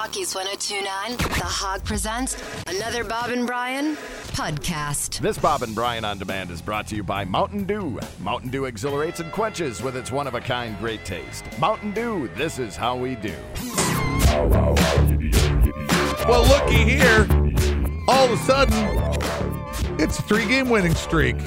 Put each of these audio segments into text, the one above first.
Milwaukee's 102.9, The Hog presents another Bob and Brian podcast. This Bob and Brian On Demand is brought to you by Mountain Dew. Mountain Dew exhilarates and quenches with its one-of-a-kind great taste. Mountain Dew, this is how we do. Well, looky here. All of a sudden, it's a 3-game winning streak.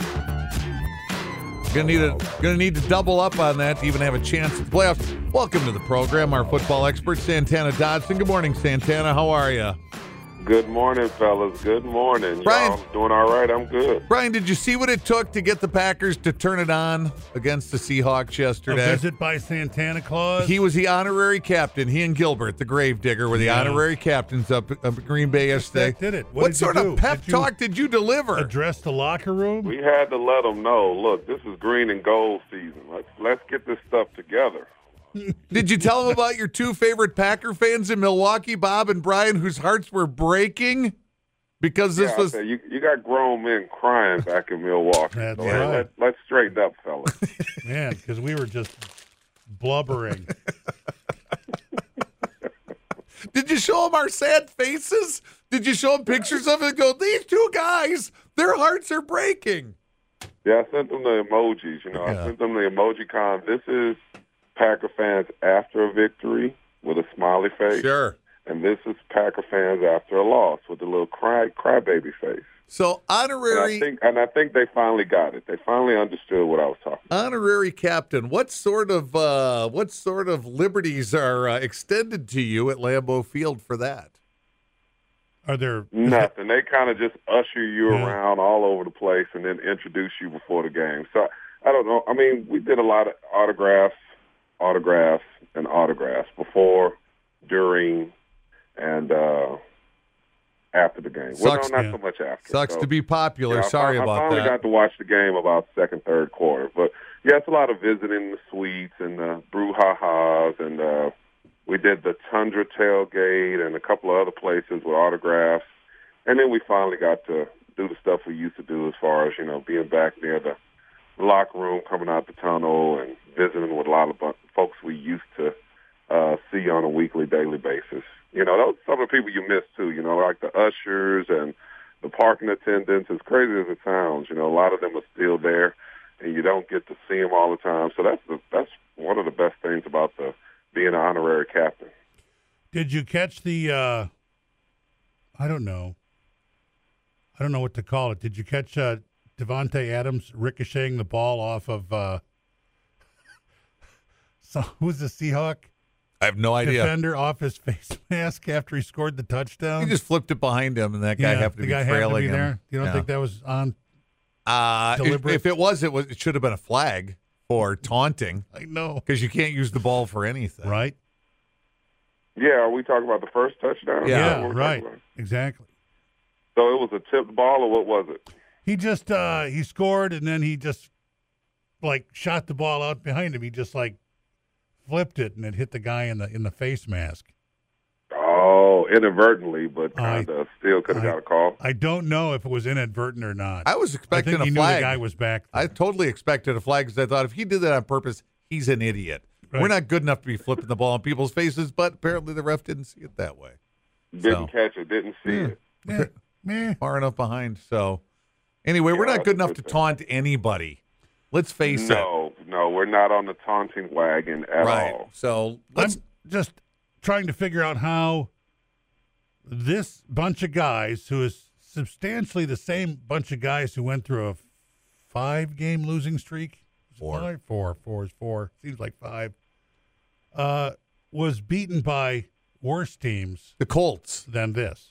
Gonna need to double up on that to even have a chance at the playoffs. Welcome to the program, our football expert, Santana Dodson. Good morning, Santana. How are you? Good morning, fellas. Good morning. Brian, y'all doing all right? I'm good. Brian, did you see what it took to get the Packers to turn it on against the Seahawks yesterday? A visit by Santana Claus? He was the honorary captain. He and Gilbert, the gravedigger, were the honorary captains up at Green Bay yesterday. Did it? What sort of pep talk did you deliver? Address the locker room? We had to let them know, look, this is green and gold season. Let's get this stuff together. Did you tell them about your two favorite Packer fans in Milwaukee, Bob and Brian, whose hearts were breaking? Because this was... You got grown men crying back in Milwaukee. That's so right. Let's straighten up, fellas. Man, because we were just blubbering. Did you show them our sad faces? Did you show them pictures of it and go, these two guys, their hearts are breaking? Yeah, I sent them the emojis. I sent them the emoji con. This is Packer fans after a victory with a smiley face. Sure. And this is Packer fans after a loss with a little crybaby face. So honorary... And I think they finally got it. They finally understood what I was talking about. Honorary captain, what sort of liberties are extended to you at Lambeau Field for that? Are there... Nothing. They kind of just usher you around all over the place and then introduce you before the game. So, I don't know. I mean, we did a lot of autographs before, during, and after the game. Sucks, not so much after. Sucks to be popular. Sorry about that. I finally got to watch the game about second, third quarter. But, yeah, it's a lot of visiting the suites and the brouhaha's, and we did the Tundra tailgate and a couple of other places with autographs. And then we finally got to do the stuff we used to do as far as, being back near the locker room, coming out the tunnel, and visiting with a lot of folks we used to see on a weekly, daily basis. Those are some of the people you miss, too, like the ushers and the parking attendants. As crazy as it sounds, a lot of them are still there, and you don't get to see them all the time. So that's one of the best things about being an honorary captain. Did you catch the, I don't know what to call it. Did you catch Devontae Adams ricocheting the ball off of who's the Seahawk? I have no idea. Defender off his face mask after he scored the touchdown. He just flipped it behind him, and that guy happened to be trailing him. There. You don't think that was on? Deliberate? If it was, it should have been a flag for taunting. I know, because you can't use the ball for anything, right? Yeah, are we talking about the first touchdown? Yeah, right. Exactly. So it was a tipped ball, or what was it? He just he scored, and then he just shot the ball out behind him. He just flipped it, and it hit the guy in the face mask. Oh, inadvertently, but kind of still could have got a call. I don't know if it was inadvertent or not. I was expecting a flag. Knew the guy was back there. I totally expected a flag because I thought if he did that on purpose, he's an idiot. Right. We're not good enough to be flipping the ball in people's faces, but apparently the ref didn't see it that way. Didn't catch it, didn't see it. Far enough behind. So anyway, we're not good enough to taunt anybody. Let's face it. No, we're not on the taunting wagon at all. So I'm just trying to figure out how this bunch of guys, who is substantially the same bunch of guys who went through a 5-game losing streak. Four. Seems like 5. Was beaten by worse teams. The Colts. Than this.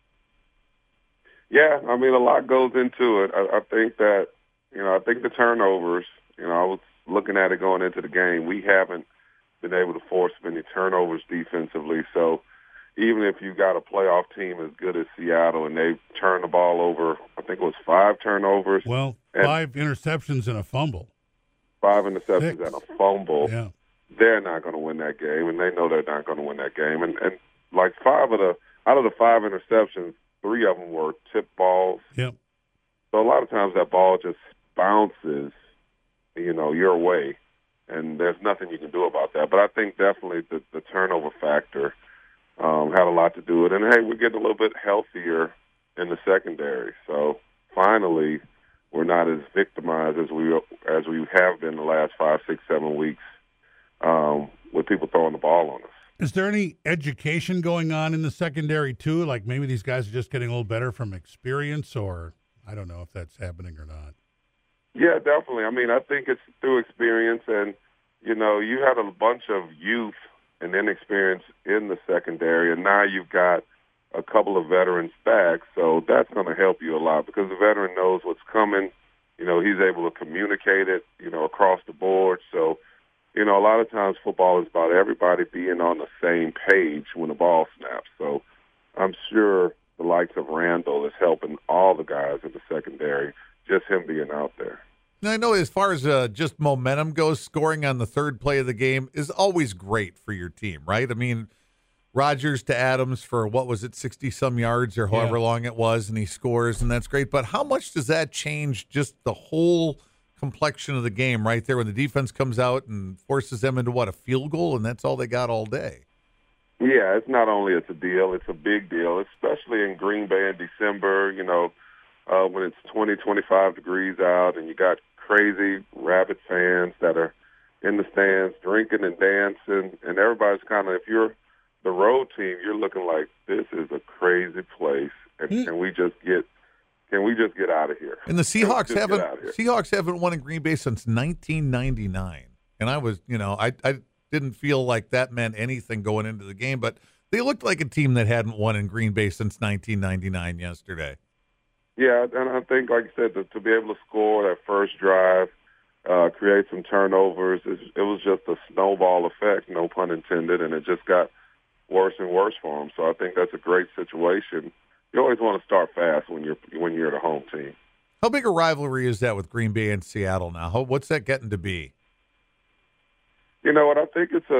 Yeah, I mean, a lot goes into it. I think that, I think the turnovers, I was looking at it going into the game. We haven't been able to force many turnovers defensively. So even if you got a playoff team as good as Seattle and they turn the ball over, I think it was 5 turnovers. Well, 5 interceptions and a fumble. 5 interceptions 6. and a fumble. Yeah. They're not going to win that game, and they know they're not going to win that game. And like out of the 5 interceptions, 3 of them were tip balls. Yep. So a lot of times that ball just bounces, your way, and there's nothing you can do about that. But I think definitely the turnover factor had a lot to do with it. And, hey, we're getting a little bit healthier in the secondary. So finally we're not as victimized as we have been the last 5, 6, 7 weeks with people throwing the ball on us. Is there any education going on in the secondary, too? Like maybe these guys are just getting a little better from experience, or I don't know if that's happening or not. Yeah, definitely. I mean, I think it's through experience. And, you know, you had a bunch of youth and inexperience in the secondary, and now you've got a couple of veterans back. So that's going to help you a lot because the veteran knows what's coming. You know, he's able to communicate it, you know, across the board. So, you know, a lot of times football is about everybody being on the same page when the ball snaps. So I'm sure the likes of Randall is helping all the guys in the secondary, just him being out there. Now, I know as far as just momentum goes, scoring on the third play of the game is always great for your team, right? I mean, Rodgers to Adams for, what was it, 60-some yards or however long it was, and he scores, and that's great. But how much does that change just the whole complexion of the game right there when the defense comes out and forces them into, a field goal, and that's all they got all day? Yeah, it's not only it's a deal, it's a big deal, especially in Green Bay in December, you know, when it's 20, 25 degrees out and you got crazy rabid fans that are in the stands drinking and dancing, and everybody's kind of, if you're the road team, you're looking like, this is a crazy place, and can we just get out of here? And the Seahawks haven't won in Green Bay since 1999. And I was, you know, I didn't feel like that meant anything going into the game, but they looked like a team that hadn't won in Green Bay since 1999 yesterday. Yeah, and I think, like you said, to be able to score that first drive, create some turnovers, it was just a snowball effect, no pun intended, and it just got worse and worse for them. So I think that's a great situation. You always want to start fast when you're the home team. How big a rivalry is that with Green Bay and Seattle now? What's that getting to be? You know what? I think it's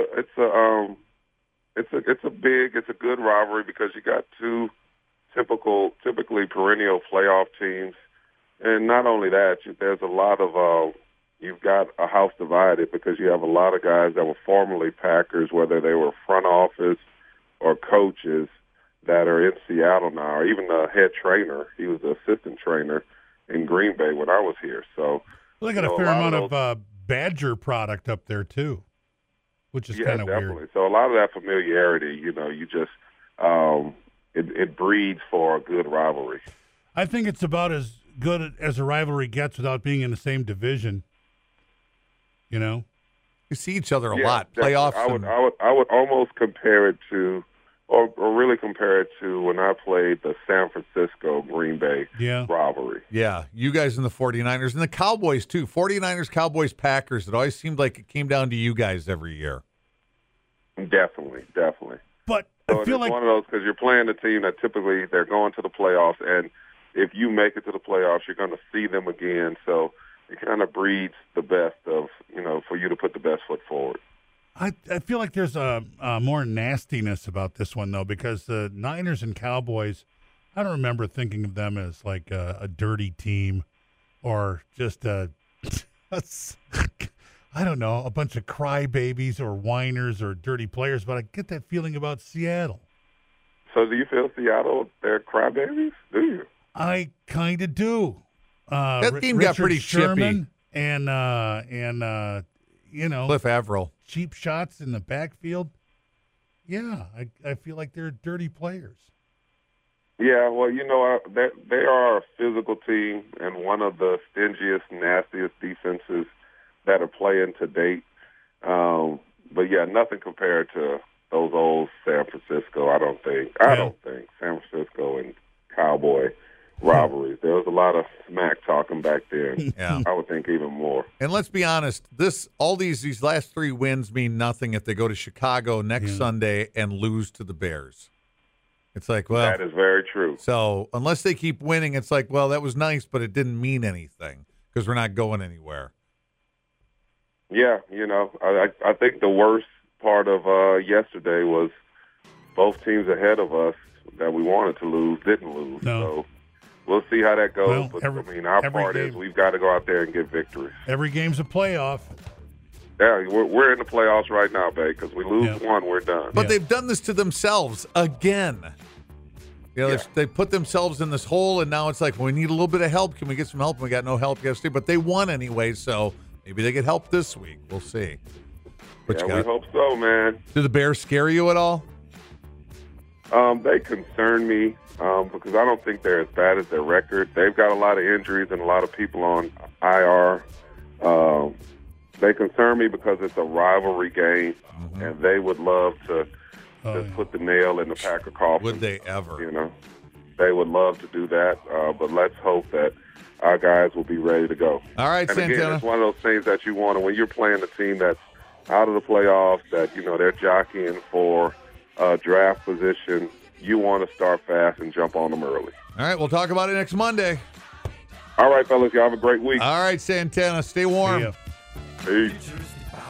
a good rivalry because you got two typically perennial playoff teams, and not only that, there's a lot of you've got a house divided because you have a lot of guys that were formerly Packers, whether they were front office or coaches, that are in Seattle now, or even the head trainer. He was the assistant trainer in Green Bay when I was here. So they got a fair amount of Badger product up there too, which is kind of weird. So a lot of that familiarity, you know, you just it breeds for a good rivalry. I think it's about as good as a rivalry gets without being in the same division. You know, you see each other a lot. Definitely. Playoffs. I would almost compare it to. Or really compare it to when I played the San Francisco Green Bay rivalry. Yeah, you guys and the 49ers and the Cowboys, too. 49ers, Cowboys, Packers. It always seemed like it came down to you guys every year. Definitely. But so I feel like one of those because you're playing a team that typically they're going to the playoffs, and if you make it to the playoffs, you're going to see them again. So it kind of breeds the best of, you know, for you to put the best foot forward. I feel like there's a more nastiness about this one, though, because the Niners and Cowboys, I don't remember thinking of them as like a dirty team or just I don't know, a bunch of crybabies or whiners or dirty players, but I get that feeling about Seattle. So do you feel Seattle, they're crybabies? Do you? I kind of do. That team Richard got pretty Sherman chippy. And you know, Cliff Averill. Cheap shots in the backfield. Yeah, I feel like they're dirty players. Yeah, well, you know, they are a physical team and one of the stingiest, nastiest defenses that are playing to date. But, yeah, nothing compared to those old San Francisco, I don't think. San Francisco and Cowboy rivalries. There was a lot of smack talking back then. Yeah. I would think even more. And let's be honest, all these last 3 wins mean nothing if they go to Chicago next Sunday and lose to the Bears. It's like, well, that is very true. So unless they keep winning, it's like, well, that was nice, but it didn't mean anything because we're not going anywhere. Yeah, you know, I think the worst part of yesterday was both teams ahead of us that we wanted to lose didn't lose. No. So we'll see how that goes. Well, but, our part is we've got to go out there and get victories. Every game's a playoff. Yeah, we're in the playoffs right now, babe, because we lose one, we're done. But they've done this to themselves again. You know, they put themselves in this hole, and now it's like, well, we need a little bit of help. Can we get some help? And we got no help yesterday, but they won anyway, so maybe they get help this week. We'll see. We hope so, man. Do the Bears scare you at all? They concern me because I don't think they're as bad as their record. They've got a lot of injuries and a lot of people on IR. They concern me because it's a rivalry game, and they would love to just put the nail in the Packer coffin. Would they ever? You know, they would love to do that, but let's hope that our guys will be ready to go. All right, and Santana. Again, it's one of those things that you want when you're playing a team that's out of the playoffs, that, you know, they're jockeying for draft position. You want to start fast and jump on them early. All right, we'll talk about it next Monday. All right, fellas, y'all have a great week. All right, Santana, stay warm. Peace.